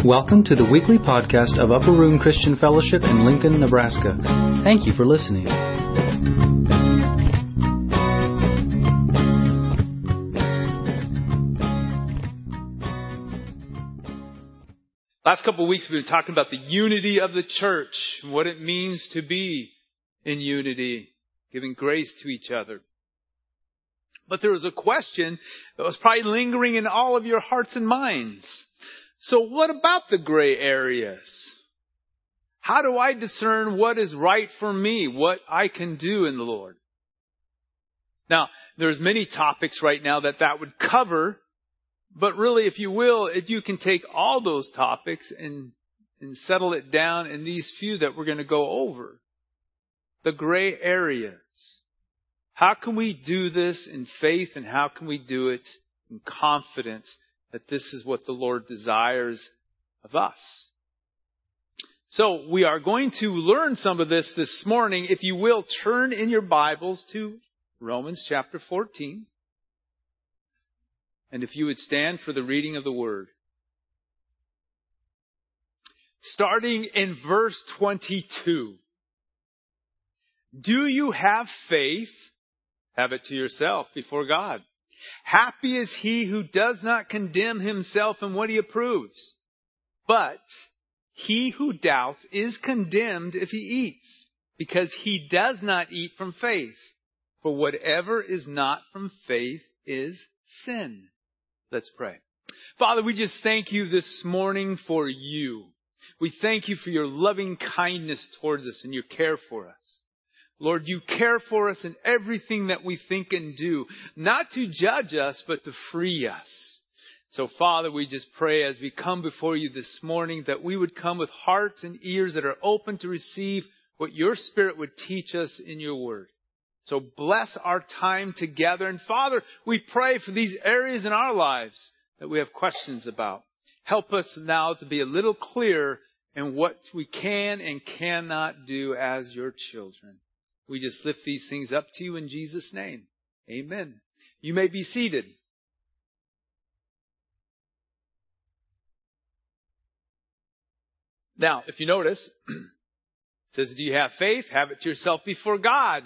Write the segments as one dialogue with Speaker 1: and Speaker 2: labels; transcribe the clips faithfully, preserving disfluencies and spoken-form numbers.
Speaker 1: Welcome to the weekly podcast of Upper Room Christian Fellowship in Lincoln, Nebraska. Thank you for listening.
Speaker 2: Last couple of weeks we've been talking about the unity of the church, and what it means to be in unity, giving grace to each other. But there was a question that was probably lingering in all of your hearts and minds. So what about the gray areas? How do I discern what is right for me, what I can do in the Lord? Now, there's many topics right now that that would cover, but really, if you will, if you can take all those topics and, and settle it down in these few that we're going to go over. The gray areas. How can we do this in faith, and how can we do it in confidence that this is what the Lord desires of us? So we are going to learn some of this this morning. If you will, turn in your Bibles to Romans chapter fourteen. And if you would stand for the reading of the Word. Starting in verse twenty-two. Do you have faith? Have it to yourself before God. Happy is he who does not condemn himself in what he approves. But he who doubts is condemned if he eats, because he does not eat from faith. For whatever is not from faith is sin. Let's pray. Father, we just thank you this morning for you. We thank you for your loving kindness towards us and your care for us. Lord, you care for us in everything that we think and do, not to judge us, but to free us. So, Father, we just pray as we come before you this morning that we would come with hearts and ears that are open to receive what your Spirit would teach us in your word. So bless our time together. And Father, we pray for these areas in our lives that we have questions about. Help us now to be a little clearer in what we can and cannot do as your children. We just lift these things up to you in Jesus' name. Amen. You may be seated. Now, if you notice, it says, do you have faith? Have it to yourself before God.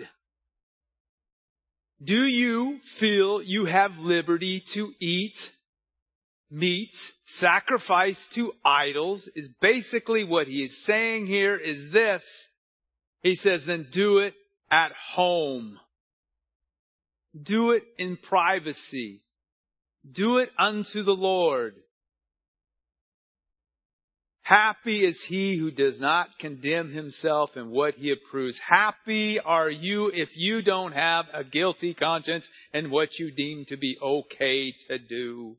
Speaker 2: Do you feel you have liberty to eat meat sacrificed to idols? Is basically what he is saying here is this. He says, then do it at home. Do it in privacy. Do it unto the Lord. Happy is he who does not condemn himself in what he approves. Happy are you if you don't have a guilty conscience in what you deem to be okay to do.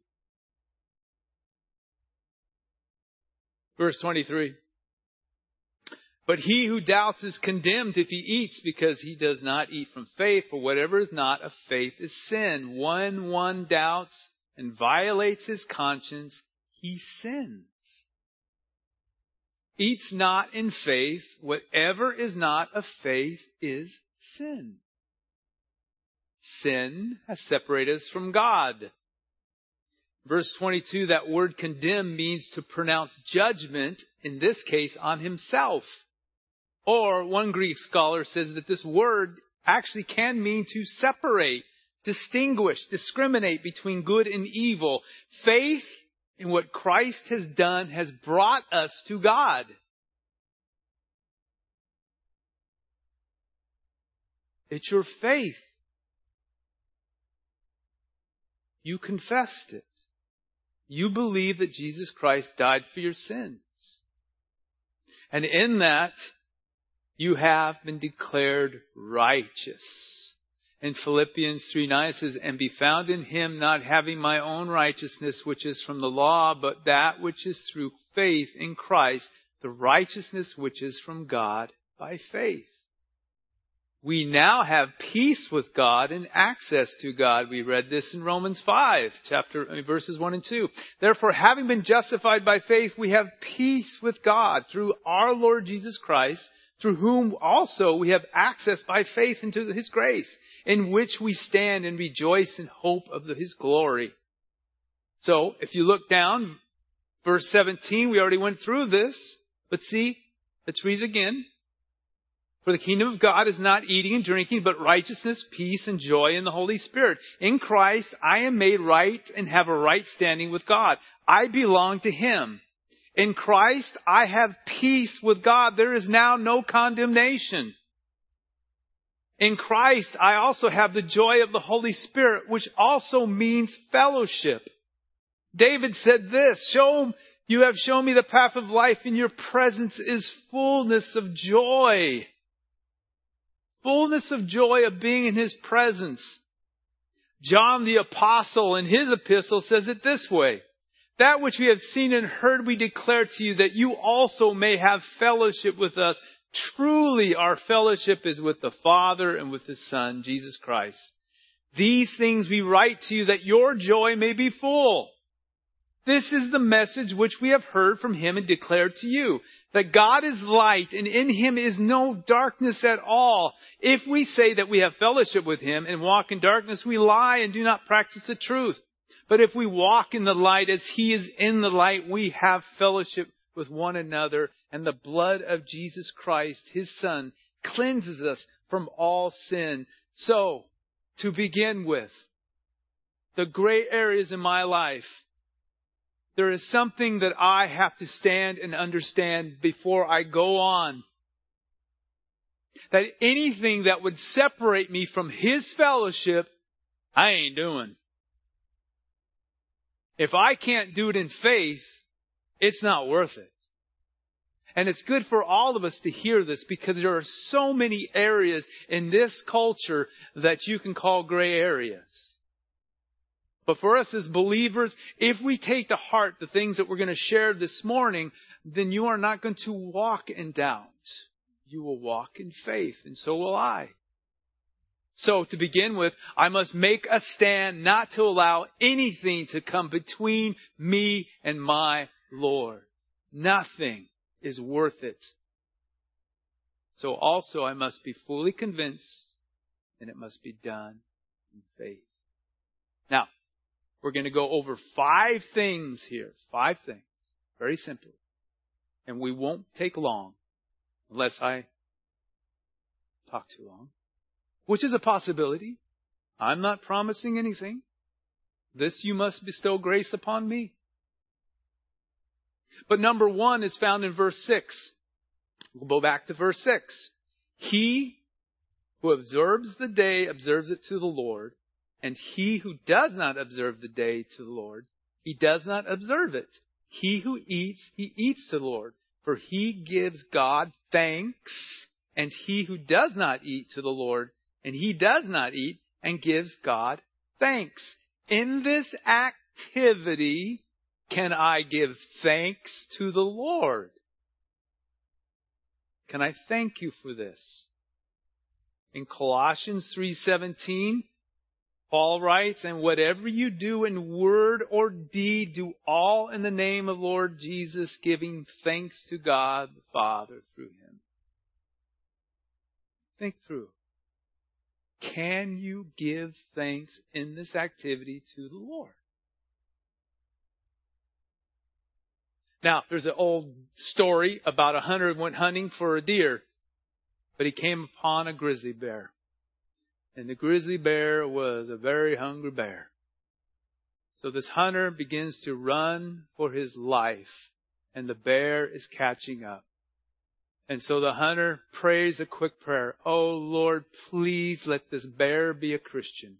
Speaker 2: Verse twenty-three. But he who doubts is condemned if he eats, because he does not eat from faith. For whatever is not of faith is sin. When one doubts and violates his conscience, he sins. Eats not in faith. Whatever is not of faith is sin. Sin has separated us from God. Verse twenty-two, that word condemn means to pronounce judgment, in this case, on himself. Or one Greek scholar says that this word actually can mean to separate, distinguish, discriminate between good and evil. Faith in what Christ has done has brought us to God. It's your faith. You confessed it. You believe that Jesus Christ died for your sins. And in that, you have been declared righteous. In Philippians three nine it says, and be found in him, not having my own righteousness, which is from the law, but that which is through faith in Christ, the righteousness which is from God by faith. We now have peace with God and access to God. We read this in Romans five, chapter verses one and two. Therefore, having been justified by faith, we have peace with God through our Lord Jesus Christ, through whom also we have access by faith into his grace, in which we stand and rejoice in hope of his glory. So, if you look down, Verse seventeen, we already went through this. But see, let's read it again. For the kingdom of God is not eating and drinking, but righteousness, peace, and joy in the Holy Spirit. In Christ, I am made right and have a right standing with God. I belong to Him. In Christ, I have peace with God. There is now no condemnation. In Christ, I also have the joy of the Holy Spirit, which also means fellowship. David said this, "Show, you have shown me the path of life. In your presence is fullness of joy." Fullness of joy of being in His presence. John the Apostle in his epistle says it this way, "That which we have seen and heard we declare to you, that you also may have fellowship with us. Truly our fellowship is with the Father and with His Son, Jesus Christ. These things we write to you, that your joy may be full. This is the message which we have heard from Him and declared to you, that God is light and in Him is no darkness at all. If we say that we have fellowship with Him and walk in darkness, we lie and do not practice the truth. But if we walk in the light as He is in the light, we have fellowship with one another, and the blood of Jesus Christ, His Son, cleanses us from all sin." So, to begin with, the gray areas in my life, there is something that I have to stand and understand before I go on. That anything that would separate me from His fellowship, I ain't doing. If I can't do it in faith, it's not worth it. And it's good for all of us to hear this, because there are so many areas in this culture that you can call gray areas. But for us as believers, if we take to heart the things that we're going to share this morning, then you are not going to walk in doubt. You will walk in faith, and so will I. So to begin with, I must make a stand not to allow anything to come between me and my Lord. Nothing is worth it. So also I must be fully convinced, and it must be done in faith. Now, we're going to go over five things here. Five things. Very simply. And we won't take long unless I talk too long. Which is a possibility. I'm not promising anything. This you must bestow grace upon me. But number one is found in verse six. We'll go back to verse six. He who observes the day observes it to the Lord. And he who does not observe the day to the Lord, he does not observe it. He who eats, he eats to the Lord. For he gives God thanks. And he who does not eat to the Lord, and he does not eat and gives God thanks. In this activity, can I give thanks to the Lord? Can I thank you for this? In Colossians three seventeen, Paul writes, "And whatever you do in word or deed, do all in the name of Lord Jesus, giving thanks to God the Father through Him." Think through. Can you give thanks in this activity to the Lord? Now, there's an old story about a hunter who went hunting for a deer, but he came upon a grizzly bear. And the grizzly bear was a very hungry bear. So this hunter begins to run for his life, and the bear is catching up. And so the hunter prays a quick prayer. "Oh Lord, please let this bear be a Christian."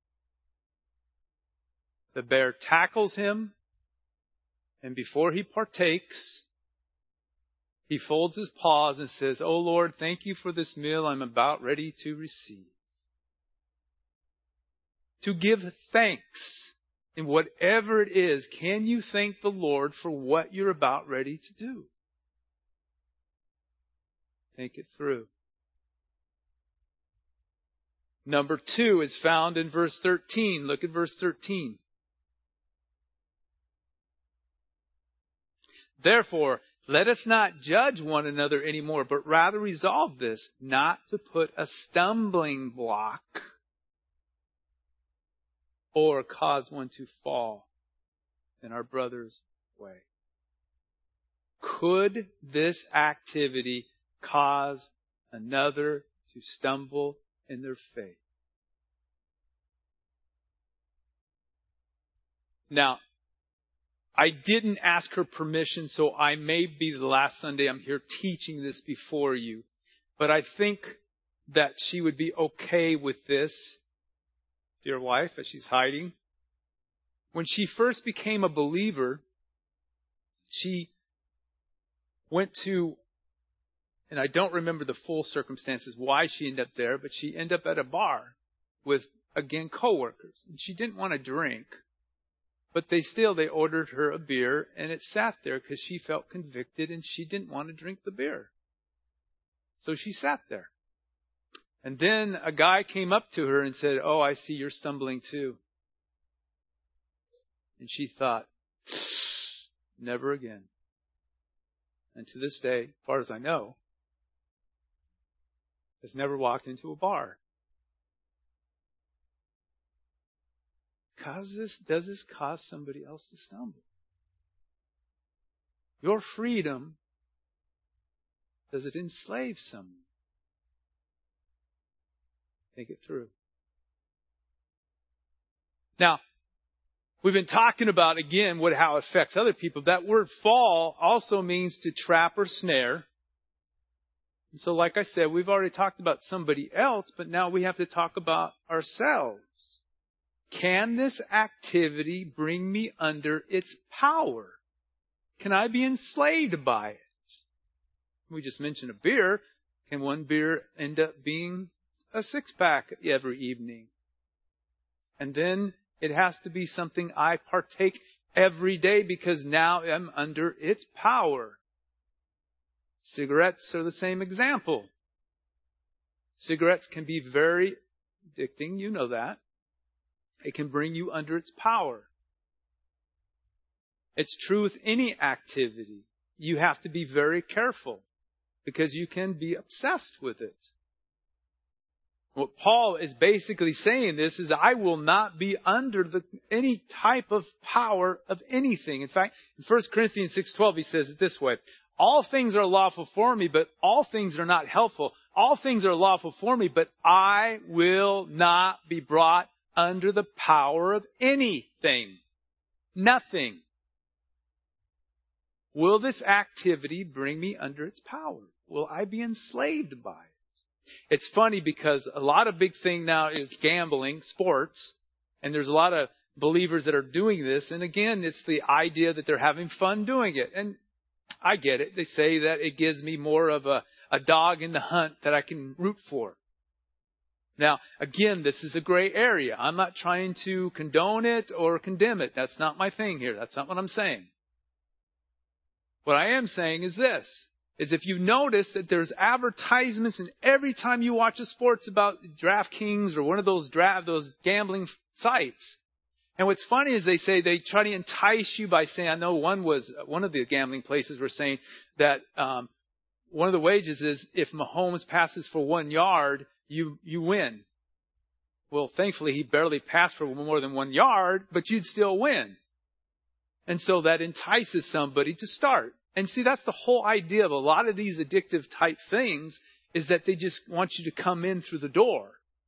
Speaker 2: The bear tackles him, and before he partakes, he folds his paws and says, "Oh Lord, thank you for this meal I'm about ready to receive." To give thanks in whatever it is, can you thank the Lord for what you're about ready to do? Think it through. Number two is found in verse thirteen. Look at verse thirteen. "Therefore, let us not judge one another anymore, but rather resolve this, not to put a stumbling block or cause one to fall in our brother's way." Could this activity cause another to stumble in their faith? Now, I didn't ask her permission, so I may be the last Sunday I'm here teaching this before you. But I think that she would be okay with this, dear wife, as she's hiding. When she first became a believer, she went to, and I don't remember the full circumstances why she ended up there, but she ended up at a bar with, again, coworkers. And she didn't want to drink. But they still, they ordered her a beer, and it sat there because she felt convicted and she didn't want to drink the beer. So she sat there. And then a guy came up to her and said, "Oh, I see you're stumbling too." And she thought, never again. And to this day, as far as I know, has never walked into a bar. Cause this, does this cause somebody else to stumble? Your freedom, does it enslave someone? Think it through. Now, we've been talking about, again, what how it affects other people. That word fall also means to trap or snare. And so, like I said, we've already talked about somebody else, but now we have to talk about ourselves. Can this activity bring me under its power? Can I be enslaved by it? We just mentioned a beer. Can one beer end up being a six-pack every evening? And then it has to be something I partake every day because now I'm under its power. Cigarettes are the same example. Cigarettes can be very addicting. You know that. It can bring you under its power. It's true with any activity. You have to be very careful because you can be obsessed with it. What Paul is basically saying this is, I will not be under the, any type of power of anything. In fact, in First Corinthians six twelve, he says it this way: all things are lawful for me, but all things are not helpful. All things are lawful for me, but I will not be brought under the power of anything. Nothing. Will this activity bring me under its power? Will I be enslaved by it? It's funny because a lot of big thing now is gambling, sports, and there's a lot of believers that are doing this. And again, it's the idea that they're having fun doing it. And I get it. They say that it gives me more of a, a dog in the hunt that I can root for. Now, again, this is a gray area. I'm not trying to condone it or condemn it. That's not my thing here. That's not what I'm saying. What I am saying is this, is if you notice that there's advertisements and every time you watch a sports about DraftKings or one of those draft, those gambling sites. And what's funny is they say they try to entice you by saying, I know one was, one of the gambling places were saying that um, one of the wages is if Mahomes passes for one yard, You you win. Well, thankfully, he barely passed for more than one yard, but you'd still win. And so that entices somebody to start. And see, that's the whole idea of a lot of these addictive type things, is that they just want you to come in through the door.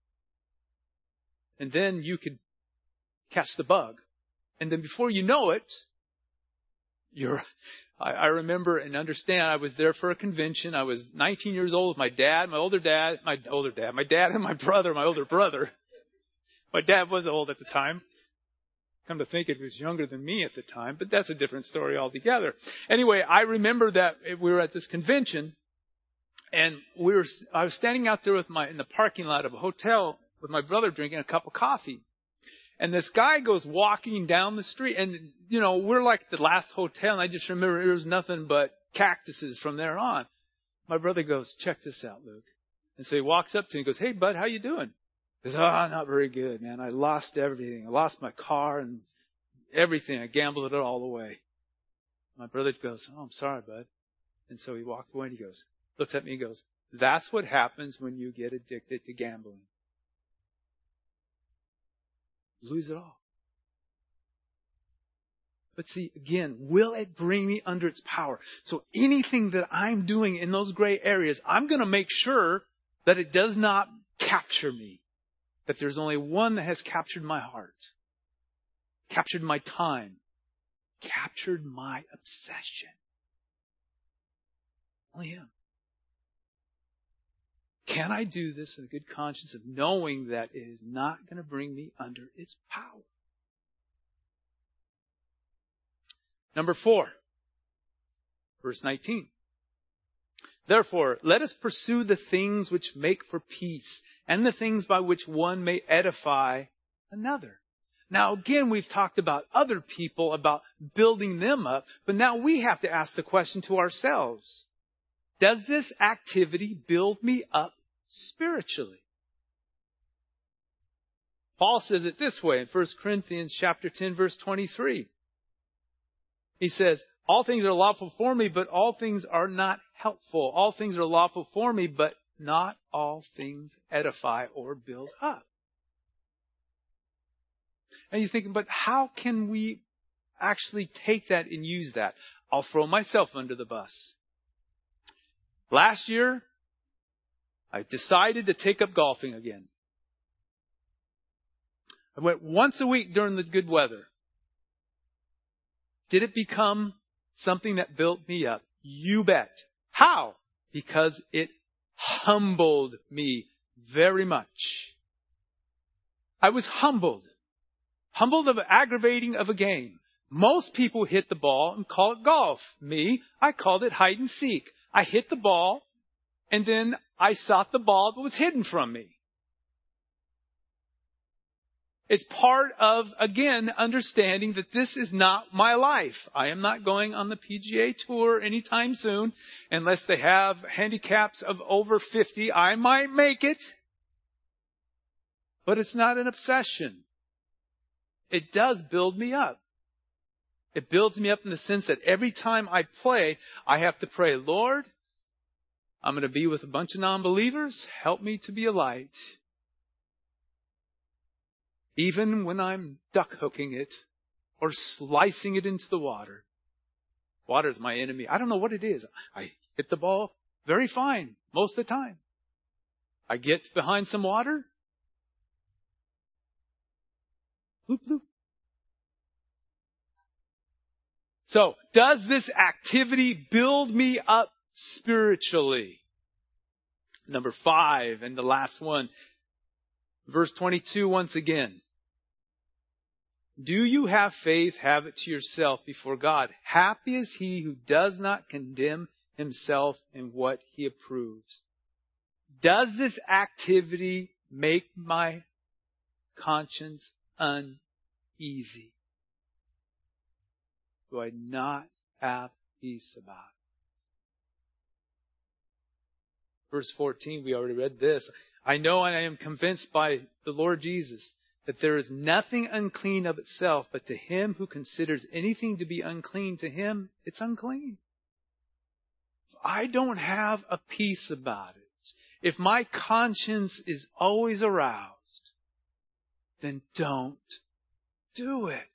Speaker 2: And then you could catch the bug. And then before you know it, you're... I, I remember and understand I was there for a convention. I was nineteen years old with my dad, my older dad, my older dad, my dad and my brother, my older brother. My dad was old at the time. Come to think, it was younger than me at the time, but that's a different story altogether. Anyway, I remember that we were at this convention, and we were. I was standing out there with my in the parking lot of a hotel with my brother drinking a cup of coffee. And this guy goes walking down the street, and, you know, we're like the last hotel, and I just remember there was nothing but cactuses from there on. My brother goes, check this out, Luke. And so he walks up to me and goes, hey, bud, how you doing? He goes, oh, not very good, man. I lost everything. I lost my car and everything. I gambled it all away. My brother goes, oh, I'm sorry, bud. And so he walked away and he goes, looks at me and goes, that's what happens when you get addicted to gambling. Lose it all. But see, again, will it bring me under its power? So anything that I'm doing in those gray areas, I'm going to make sure that it does not capture me. That there's only one that has captured my heart, captured my time, captured my obsession. Only Him. Can I do this in a good conscience of knowing that it is not going to bring me under its power? Number four, verse nineteen. Therefore, let us pursue the things which make for peace and the things by which one may edify another. Now, again, we've talked about other people, about building them up, but now we have to ask the question to ourselves. Does this activity build me up spiritually? Paul says it this way in First Corinthians chapter ten, verse twenty-three. He says, all things are lawful for me, but all things are not helpful. All things are lawful for me, but not all things edify or build up. And you're thinking, but how can we actually take that and use that? I'll throw myself under the bus. Last year, I decided to take up golfing again. I went once a week during the good weather. Did it become something that built me up? You bet. How? Because it humbled me very much. I was humbled. Humbled of aggravating of a game. Most people hit the ball and call it golf. Me, I called it hide and seek. I hit the ball and then I sought the ball that was hidden from me. It's part of, again, understanding that this is not my life. I am not going on the P G A Tour anytime soon. Unless they have handicaps of over fifty, I might make it. But it's not an obsession. It does build me up. It builds me up in the sense that every time I play, I have to pray, Lord, I'm going to be with a bunch of non-believers. Help me to be a light. Even when I'm duck hooking it or slicing it into the water. Water is my enemy. I don't know what it is. I hit the ball very fine most of the time. I get behind some water. Bloop, bloop. So, does this activity build me up spiritually? Number five, and the last one. Verse twenty-two once again. Do you have faith? Have it to yourself before God. Happy is he who does not condemn himself in what he approves. Does this activity make my conscience uneasy? Do I not have peace about it? Verse fourteen, we already read this. I know and I am convinced by the Lord Jesus that there is nothing unclean of itself, but to him who considers anything to be unclean, to him it's unclean. If I don't have a peace about it, if my conscience is always aroused, then don't do it.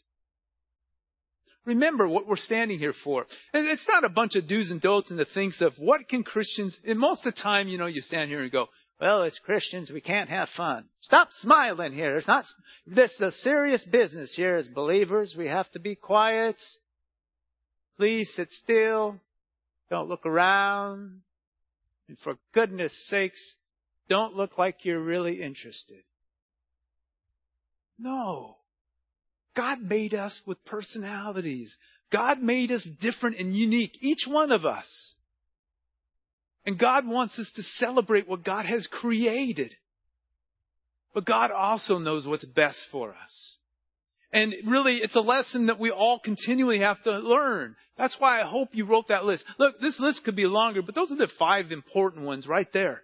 Speaker 2: Remember what we're standing here for. And it's not a bunch of do's and don'ts and the things of what can Christians, and most of the time, you know, you stand here and go, well, as Christians, we can't have fun. Stop smiling here. It's not, this is a serious business here as believers. We have to be quiet. Please sit still. Don't look around. And for goodness sakes, don't look like you're really interested. No. God made us with personalities. God made us different and unique, each one of us. And God wants us to celebrate what God has created. But God also knows what's best for us. And really, it's a lesson that we all continually have to learn. That's why I hope you wrote that list. Look, this list could be longer, but those are the five important ones right there.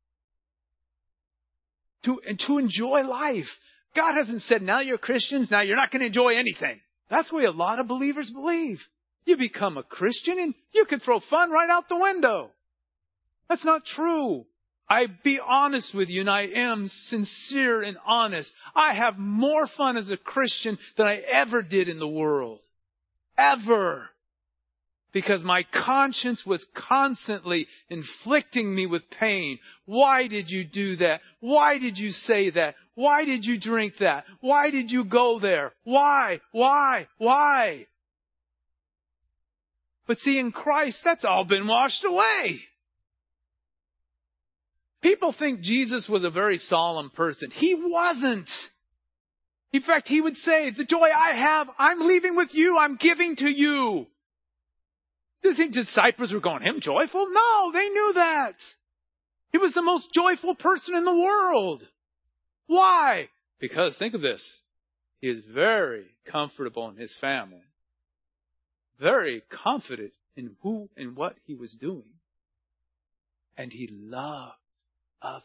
Speaker 2: To, and to enjoy life. God hasn't said, now you're Christians, now you're not going to enjoy anything. That's the way a lot of believers believe. You become a Christian and you can throw fun right out the window. That's not true. I be honest with you, and I am sincere and honest. I have more fun as a Christian than I ever did in the world. ever. Because my conscience was constantly inflicting me with pain. Why did you do that? Why did you say that? Why did you drink that? Why did you go there? Why? Why? Why? But see, in Christ, that's all been washed away. People think Jesus was a very solemn person. He wasn't. In fact, he would say, the joy I have, I'm leaving with you. I'm giving to you. Do you think disciples were going, him joyful? No, they knew that. He was the most joyful person in the world. Why? Because, think of this, he is very comfortable in his family. Very confident in who and what he was doing. And he loved others.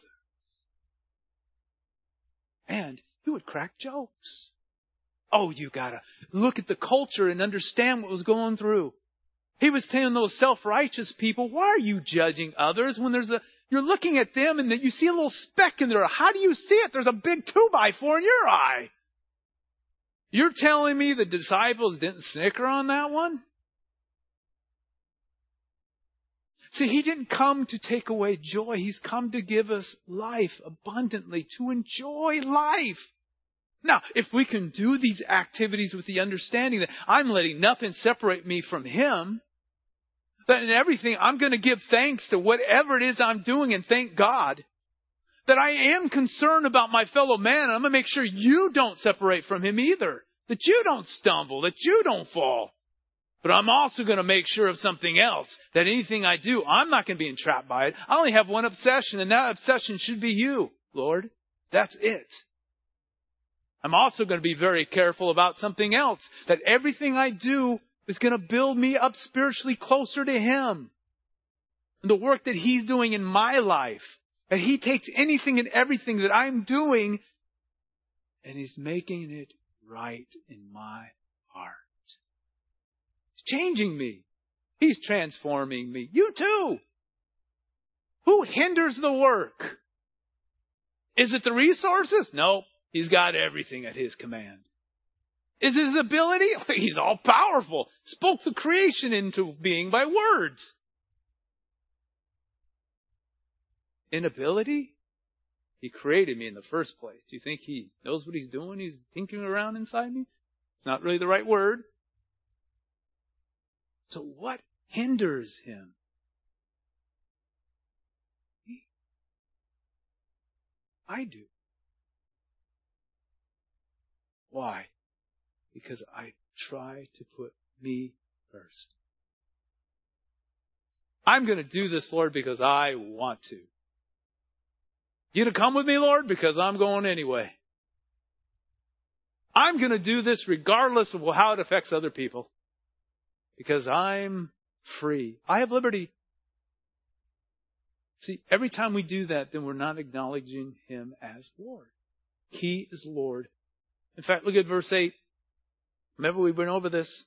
Speaker 2: And he would crack jokes. Oh, you gotta look at the culture and understand what was going through. He was telling those self-righteous people, why are you judging others when there's a, you're looking at them and that you see a little speck in their eye. How do you see it? There's a big two by four in your eye. You're telling me the disciples didn't snicker on that one? See, he didn't come to take away joy. He's come to give us life abundantly, to enjoy life. Now, if we can do these activities with the understanding that I'm letting nothing separate me from him, that in everything I'm going to give thanks to whatever it is I'm doing and thank God, that I am concerned about my fellow man, and I'm going to make sure you don't separate from him either, that you don't stumble, that you don't fall. But I'm also going to make sure of something else, that anything I do, I'm not going to be entrapped by it. I only have one obsession, and that obsession should be you, Lord. That's it. I'm also going to be very careful about something else, that everything I do is going to build me up spiritually closer to him. And the work that he's doing in my life, that he takes anything and everything that I'm doing and he's making it right in my heart. He's changing me. He's transforming me. You too. Who hinders the work? Is it the resources? No. He's got everything at his command. Is his ability? He's all powerful. Spoke the creation into being by words. Inability? He created me in the first place. Do you think he knows what he's doing? He's tinkering around inside me? It's not really the right word. So what hinders him? I do. Why? Because I try to put me first. I'm going to do this, Lord, because I want to. You to come with me, Lord, because I'm going anyway. I'm going to do this regardless of how it affects other people. Because I'm free. I have liberty. See, every time we do that, then we're not acknowledging him as Lord. He is Lord. In fact, look at verse eight. Remember we went over this?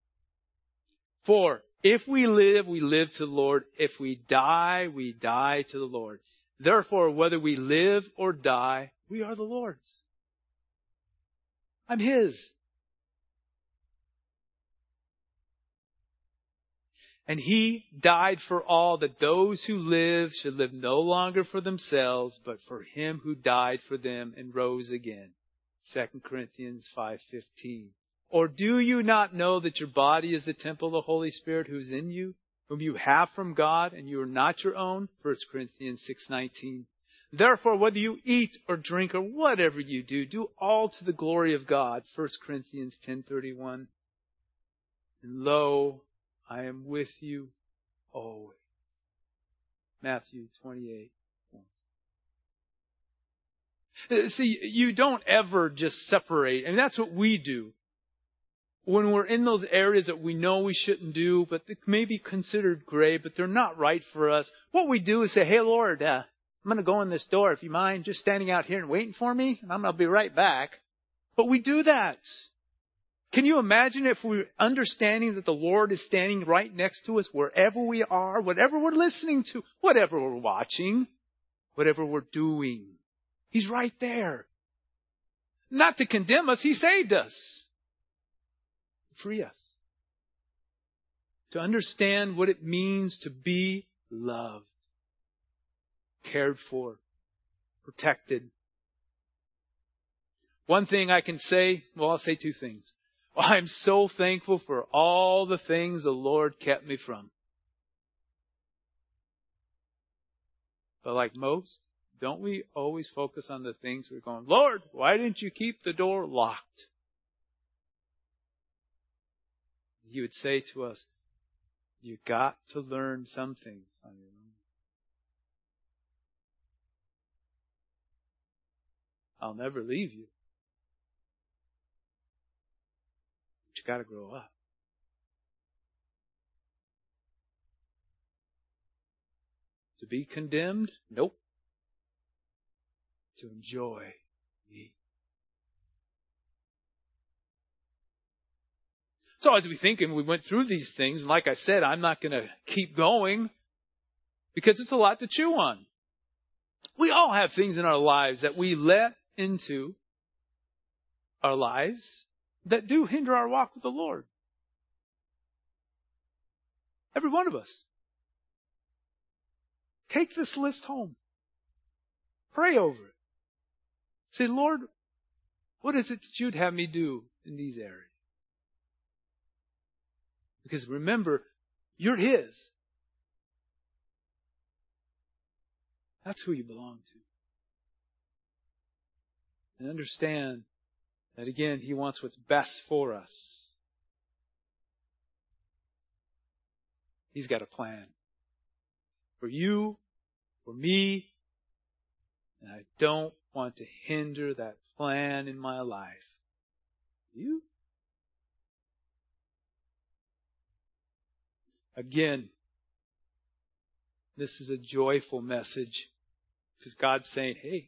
Speaker 2: For if we live, we live to the Lord. If we die, we die to the Lord. Therefore, whether we live or die, we are the Lord's. I'm his. And he died for all, that those who live should live no longer for themselves, but for him who died for them and rose again. Second Corinthians five fifteen. Or do you not know that your body is the temple of the Holy Spirit who is in you, whom you have from God, and you are not your own? First Corinthians six nineteen. Therefore, whether you eat or drink or whatever you do, do all to the glory of God. First Corinthians ten thirty-one. And lo, I am with you always. Matthew twenty-eight. See, you don't ever just separate. And that's what we do. When we're in those areas that we know we shouldn't do, but they may be considered gray, but they're not right for us. What we do is say, hey, Lord, uh, I'm going to go in this door. If you mind just standing out here and waiting for me, and I'm going to be right back. But we do that. Can you imagine if we're understanding that the Lord is standing right next to us wherever we are, whatever we're listening to, whatever we're watching, whatever we're doing? He's right there. Not to condemn us, he saved us. Free us. to understand what it means to be loved, cared for, protected. One thing I can say, well, I'll say two things. I'm so thankful for all the things the Lord kept me from. But like most, don't we always focus on the things we're going, Lord, why didn't you keep the door locked? He would say to us, you got to learn some things on your own. I'll never leave you. But you got to grow up. To be condemned? Nope. To enjoy me. So as we think and we went through these things, and like I said, I'm not going to keep going because it's a lot to chew on. We all have things in our lives that we let into our lives that do hinder our walk with the Lord. Every one of us. Take this list home. Pray over it. Say, Lord, what is it that you'd have me do in these areas? Because remember, you're His. That's who you belong to. And understand that, again, He wants what's best for us. He's got a plan. For you, for me, and I don't want to hinder that plan in my life. You? Again, this is a joyful message because God's saying, hey,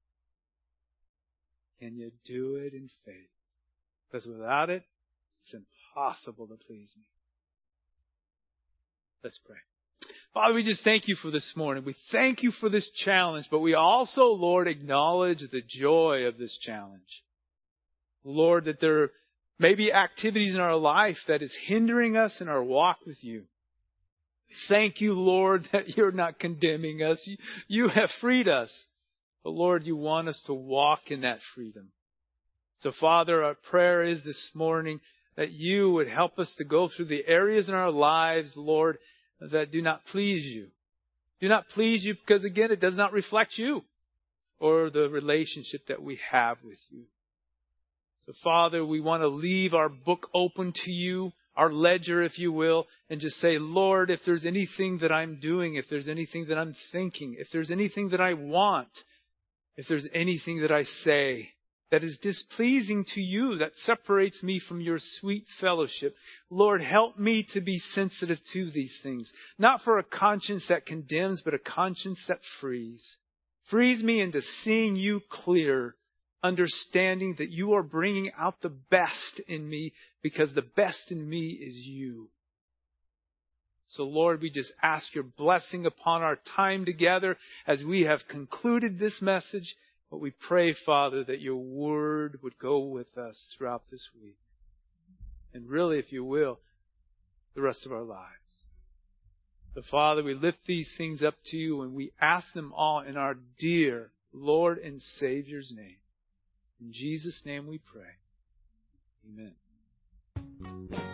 Speaker 2: can you do it in faith? Because without it, it's impossible to please me. Let's pray. Father, we just thank you for this morning. We thank you for this challenge, but we also, Lord, acknowledge the joy of this challenge. Lord, that there may be activities in our life that is hindering us in our walk with you. Thank you, Lord, that you're not condemning us. You, you have freed us. But Lord, you want us to walk in that freedom. So Father, our prayer is this morning that you would help us to go through the areas in our lives, Lord, that do not please you. Do not please you because, again, it does not reflect you or the relationship that we have with you. So Father, we want to leave our book open to you, our ledger, if you will, and just say, Lord, if there's anything that I'm doing, if there's anything that I'm thinking, if there's anything that I want, if there's anything that I say that is displeasing to you, that separates me from your sweet fellowship, Lord, help me to be sensitive to these things. Not for a conscience that condemns, but a conscience that frees. Frees me into seeing you clear, understanding that you are bringing out the best in me because the best in me is you. So Lord, we just ask your blessing upon our time together as we have concluded this message. But we pray, Father, that your word would go with us throughout this week. And really, if you will, the rest of our lives. So Father, we lift these things up to you and we ask them all in our dear Lord and Savior's name. In Jesus' name we pray. Amen.